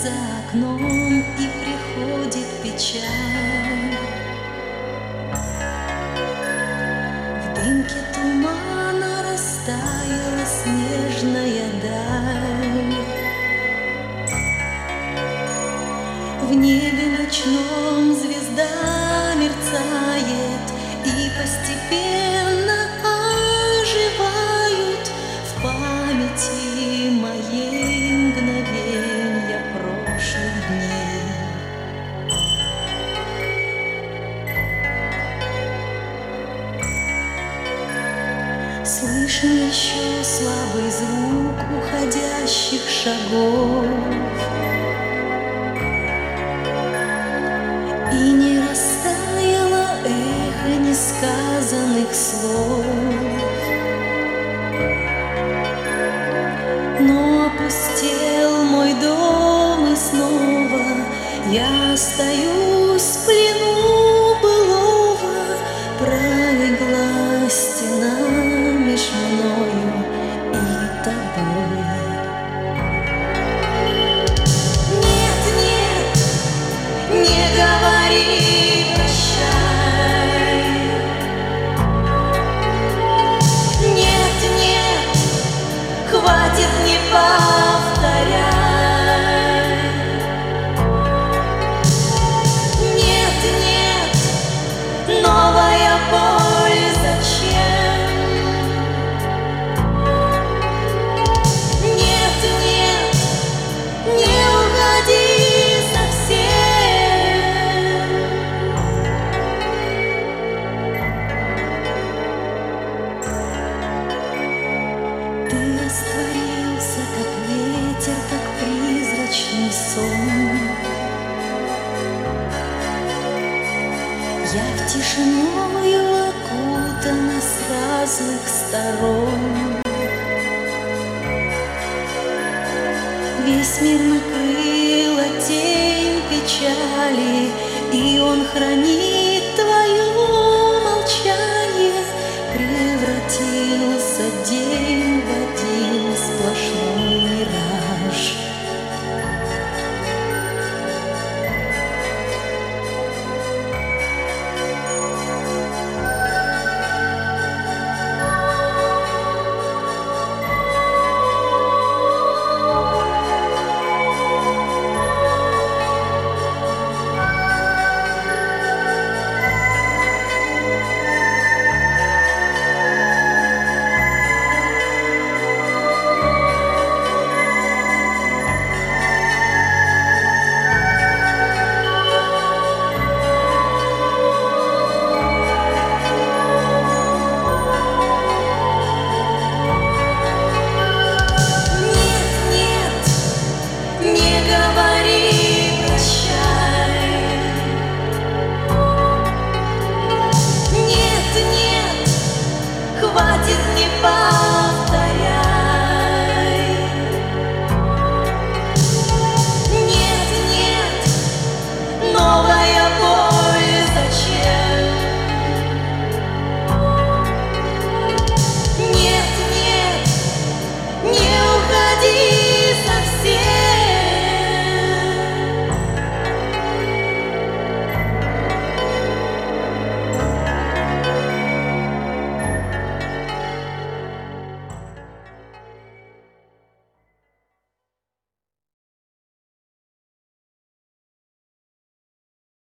за окном, и приходит печаль. В дымке тумана растаяла снежная даль. В небе ночном звезда мерцает, и постепенно оживают в памяти моей мгновенья прошлых дней. Слышен еще слабый звук уходящих шагов, и не растаяло эхо несказанных слов, но опустел мой дом, и снова я остаюсь в плену былого. Пролегла стена меж мною и тобой. Нет, нет, не говори прощай. Нет, нет, хватит, не повторяй. Нет, нет, новая боль зачем? Нет, нет, не уходи совсем. Ты растворился, как ветер, как призрачный сон. Я в тишиною окутана с разных сторон. Весь мир накрыла тень печали, и он хранит твое молчание. Превратился день